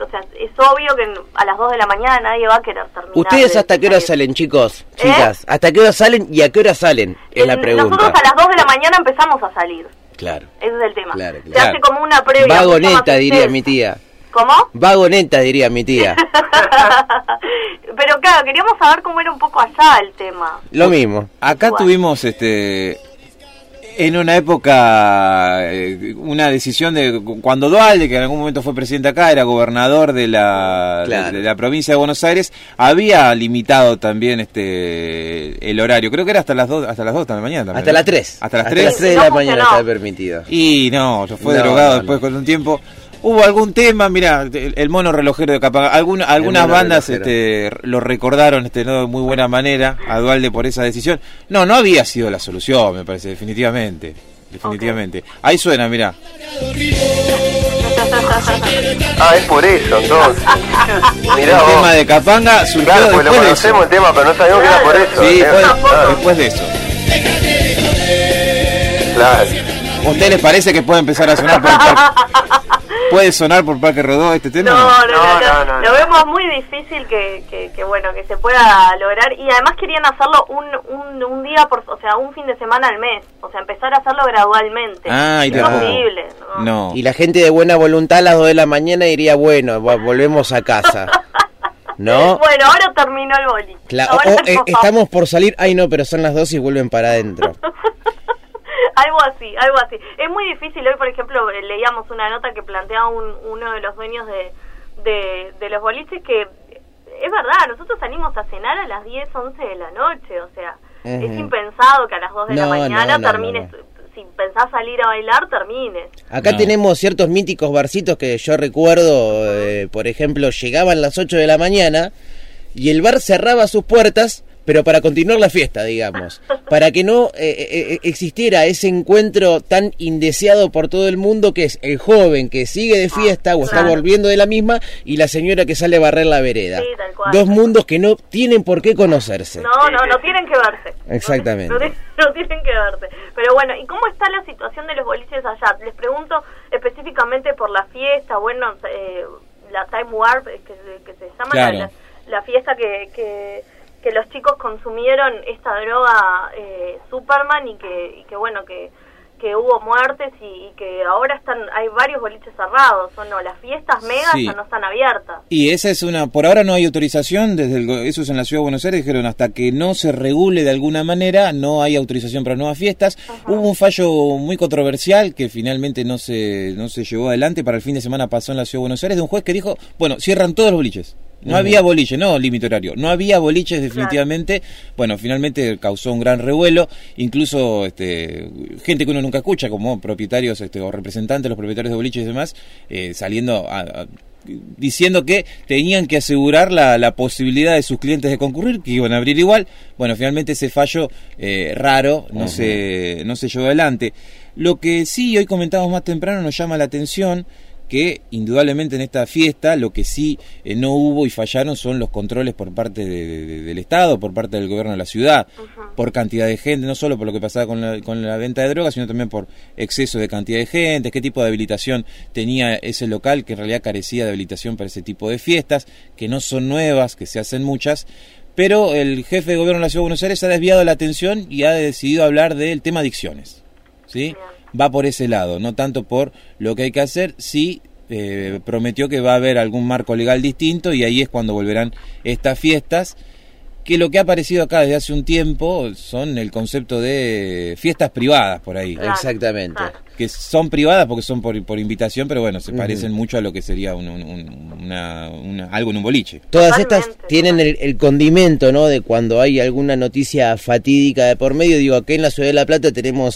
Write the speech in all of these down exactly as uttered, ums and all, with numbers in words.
o sea, es obvio que a las dos de la mañana nadie va a querer terminar. ¿Ustedes hasta qué hora salen, chicos? Chicas, ¿eh? ¿Hasta qué hora salen y a qué hora salen? Es la pregunta. Nosotros a las dos de la mañana empezamos a salir. Claro. Ese es el tema. Claro, claro. Se hace como una previa. Vagoneta, diría mi tía. ¿Cómo? Vagoneta, diría mi tía. Pero claro, queríamos saber cómo era un poco allá el tema. Lo mismo. Acá Igual. tuvimos este en una época eh, una decisión de cuando Duhalde, que en algún momento fue presidente acá, era gobernador de la claro. de, de la provincia de Buenos Aires, había limitado también este el horario. Creo que era hasta las dos hasta las dos de la mañana también. Hasta las tres. Hasta las hasta tres. las tres de la mañana estaba permitido. Y no, yo fue no, derogado no, después no. con un tiempo. Hubo algún tema, mira, el, el mono relojero de Capanga, Algun, algunas bandas este, lo recordaron este, ¿no? de muy buena manera a Duhalde por esa decisión. No, no había sido la solución, me parece, definitivamente. Definitivamente. Okay. Ahí suena, mira. Ah, es por eso, entonces. Mirá el vos. tema de Capanga surgió claro, después lo conocemos de eso. el tema, pero no sabíamos claro. que era por eso. Sí, fue claro. después de eso. Claro. ¿A usted les parece que puede empezar a sonar por el parque? ¿Puede sonar por Parque Rodó este tema? No, no, no, no, no, no. Lo vemos muy difícil que, que, que bueno, que se pueda lograr. Y además querían hacerlo un, un, un día, por, o sea, un fin de semana al mes. O sea, empezar a hacerlo gradualmente. Ah, y es imposible. No. no. Y la gente de buena voluntad a las dos de la mañana diría, bueno, volvemos a casa. ¿No? Bueno, ahora terminó el boliche. Cla- o, o, eh, estamos por salir, ay no, pero son las dos y vuelven para adentro. Algo así, algo así. Es muy difícil. Hoy, por ejemplo, leíamos una nota que planteaba un, uno de los dueños de, de, de los boliches que es verdad, nosotros salimos a cenar a las diez, once de la noche, o sea, uh-huh. es impensado que a las dos de no, la mañana no, no, termines, no, no. si pensás salir a bailar, termines. Acá no. tenemos ciertos míticos barcitos que yo recuerdo, eh, por ejemplo, llegaban las ocho de la mañana y el bar cerraba sus puertas, pero para continuar la fiesta, digamos, para que no eh, eh, existiera ese encuentro tan indeseado por todo el mundo, que es el joven que sigue de fiesta o está claro. volviendo de la misma, y la señora que sale a barrer la vereda. Sí, tal cual. Dos mundos que no tienen por qué conocerse. No, no, no tienen que verse. Exactamente. No, no, no tienen que verse. Pero bueno, ¿y cómo está la situación de los boliches allá? Les pregunto específicamente por la fiesta, bueno, eh, la Time Warp, que, que se llama claro. la, la fiesta que... que que los chicos consumieron esta droga eh, Superman y que y que bueno que que hubo muertes y, y que ahora están hay varios boliches cerrados, o no, las fiestas megas sí. ya no están abiertas. Y esa es una, por ahora no hay autorización, desde el, eso es en la Ciudad de Buenos Aires, dijeron hasta que no se regule de alguna manera, no hay autorización para nuevas fiestas. Uh-huh. Hubo un fallo muy controversial que finalmente no se no se llevó adelante, para el fin de semana pasó en la Ciudad de Buenos Aires, de un juez que dijo, bueno, cierran todos los boliches. No uh-huh. había boliche, no límite horario, no había boliches definitivamente. Claro. Bueno, finalmente causó un gran revuelo, incluso este gente que uno nunca escucha, como propietarios este, o representantes de los propietarios de boliches y demás, eh, saliendo a, a, diciendo que tenían que asegurar la, la posibilidad de sus clientes de concurrir, que iban a abrir igual. Bueno, finalmente ese fallo eh, raro no, uh-huh. se, no se llevó adelante. Lo que sí, hoy comentamos más temprano, nos llama la atención que indudablemente en esta fiesta lo que sí eh, no hubo y fallaron son los controles por parte de, de, del Estado, por parte del gobierno de la ciudad, uh-huh. por cantidad de gente, no solo por lo que pasaba con la, con la venta de drogas, sino también por exceso de cantidad de gente, qué tipo de habilitación tenía ese local, que en realidad carecía de habilitación para ese tipo de fiestas, que no son nuevas, que se hacen muchas. Pero el jefe de gobierno de la Ciudad de Buenos Aires ha desviado la atención y ha decidido hablar del tema adicciones, ¿sí? Yeah. Va por ese lado, no tanto por lo que hay que hacer, sí eh, prometió que va a haber algún marco legal distinto y ahí es cuando volverán estas fiestas, que lo que ha aparecido acá desde hace un tiempo son el concepto de fiestas privadas por ahí. Claro, exactamente. Claro. Que son privadas porque son por, por invitación, pero bueno, se parecen uh-huh. mucho a lo que sería un, un, un, una, una, algo en un boliche. Todas estas tienen el, el condimento, ¿no? De cuando hay alguna noticia fatídica de por medio. Digo, aquí en la Ciudad de La Plata tenemos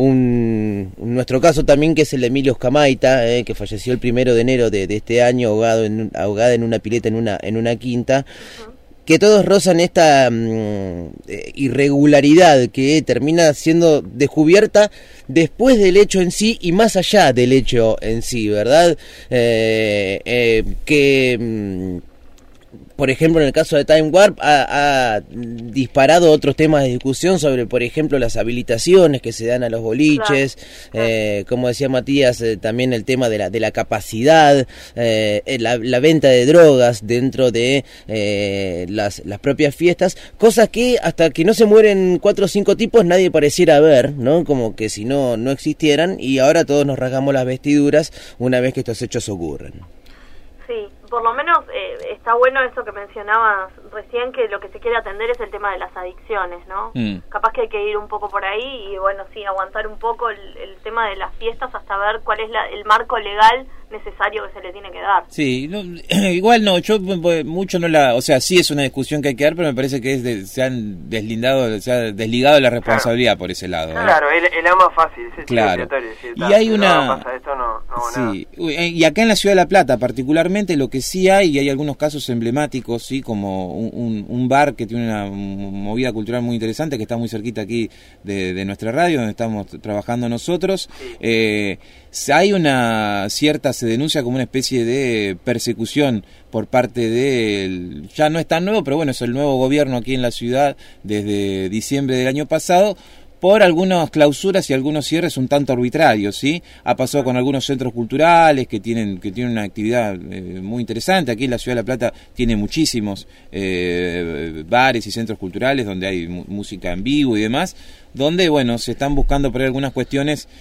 un, un nuestro caso también, que es el de Emilio Scamaita, eh, que falleció el primero de enero de, de este año, ahogado en, ahogada en una pileta en una, en una quinta. Uh-huh. Que todos rozan esta um, irregularidad que termina siendo descubierta después del hecho en sí y más allá del hecho en sí, ¿verdad? Eh, eh, que um, por ejemplo, en el caso de Time Warp, ha, ha disparado otros temas de discusión sobre, por ejemplo, las habilitaciones que se dan a los boliches, claro. eh, como decía Matías, eh, también el tema de la, de la capacidad, eh, la, la venta de drogas dentro de eh, las, las propias fiestas, cosas que hasta que no se mueren cuatro o cinco tipos nadie pareciera ver, ¿no? Como que si no, no existieran, y ahora todos nos rasgamos las vestiduras una vez que estos hechos ocurren. Sí, por lo menos eh, está bueno eso que mencionabas recién, que lo que se quiere atender es el tema de las adicciones, ¿no? Mm. Capaz que hay que ir un poco por ahí y, bueno, sí, aguantar un poco el, el tema de las fiestas hasta ver cuál es la, el marco legal necesario que se le tiene que dar. Sí, no, igual no, yo mucho no la... O sea, sí es una discusión que hay que dar, pero me parece que es de, se han deslindado, se ha desligado la responsabilidad, claro, por ese lado. Claro, el, el ama fácil, es claro. decir, y hay una... No pasa esto, no, no sí, nada. Y acá en la Ciudad de La Plata particularmente lo que sí hay, y hay algunos casos emblemáticos, sí, como un, un, un bar que tiene una movida cultural muy interesante, que está muy cerquita aquí de, de nuestra radio, donde estamos trabajando nosotros. Sí. Eh, hay una cierta, se denuncia como una especie de persecución por parte del, ya no es tan nuevo, pero bueno, es el nuevo gobierno aquí en la ciudad desde diciembre del año pasado, por algunas clausuras y algunos cierres un tanto arbitrarios, ¿sí? Ha pasado con algunos centros culturales que tienen que tienen una actividad eh, muy interesante. Aquí en la Ciudad de La Plata tiene muchísimos eh, bares y centros culturales donde hay música en vivo y demás, donde, bueno, se están buscando por ahí algunas cuestiones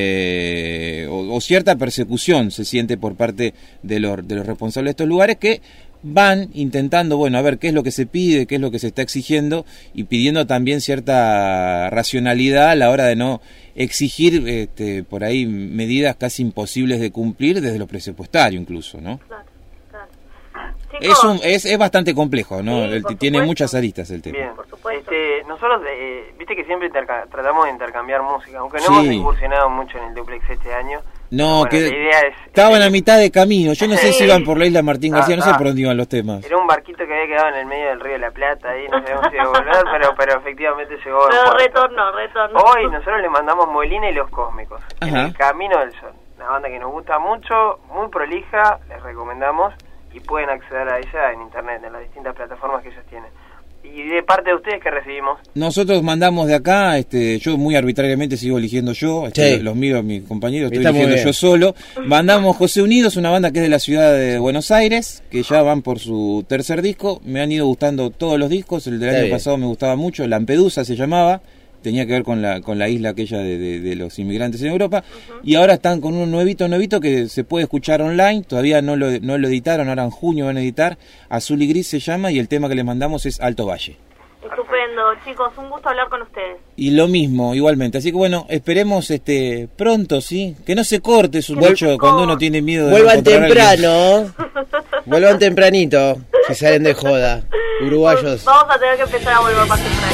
eh, o, o cierta persecución se siente por parte de los, de los responsables de estos lugares, que van intentando, bueno, a ver qué es lo que se pide, qué es lo que se está exigiendo, y pidiendo también cierta racionalidad a la hora de no exigir este, por ahí medidas casi imposibles de cumplir desde lo presupuestario incluso, ¿no? Claro, claro. Es, un, es, es bastante complejo, ¿no? Sí, el, tiene supuesto. Muchas aristas el tema. Bien, por supuesto. Este, nosotros, eh, viste que siempre tratamos de intercambiar música, aunque no sí. hemos incursionado mucho en el duplex este año. No, bueno, que la idea es, estaban a mitad de camino. Yo no sé si iban por la isla Martín García, ah, no sé por dónde iban los temas. Era un barquito que había quedado en el medio del río de la Plata, ahí no sabemos si iba a volver, pero, pero efectivamente llegó. Pero retornó, retornó. Hoy nosotros le mandamos Molina y Los Cósmicos, Ajá. en el Camino del Sol. Una banda que nos gusta mucho, muy prolija, les recomendamos, y pueden acceder a ella en internet, en las distintas plataformas que ellos tienen. ¿Y de parte de ustedes qué recibimos? Nosotros mandamos de acá, este, yo muy arbitrariamente sigo eligiendo yo, este, sí. los míos, mis compañeros, estoy eligiendo yo solo. Mandamos José Unidos, una banda que es de la ciudad de Buenos Aires, que ya van por su tercer disco. Me han ido gustando todos los discos, el del Está año bien. pasado me gustaba mucho, Lampedusa se llamaba, tenía que ver con la con la isla aquella de, de, de los inmigrantes en Europa, uh-huh. y ahora están con un nuevito, nuevito que se puede escuchar online, todavía no lo, no lo editaron, ahora en junio van a editar, Azul y Gris se llama, y el tema que les mandamos es Alto Valle. Estupendo, chicos, un gusto hablar con ustedes. Y lo mismo, igualmente, así que bueno, esperemos este pronto, ¿sí? Que no se corte su hecho cuando uno tiene miedo de Vuelvan temprano, vuelvan tempranito, que salen de joda, uruguayos. Vamos a tener que empezar a volver más temprano.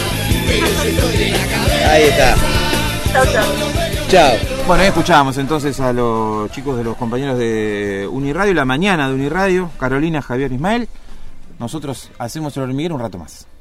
Ahí está. Chao, chao. Chao. Bueno, ahí escuchábamos entonces a los chicos de los compañeros de Uniradio, la mañana de Uniradio, Carolina, Javier, Ismael. Nosotros hacemos el hormiguero un rato más.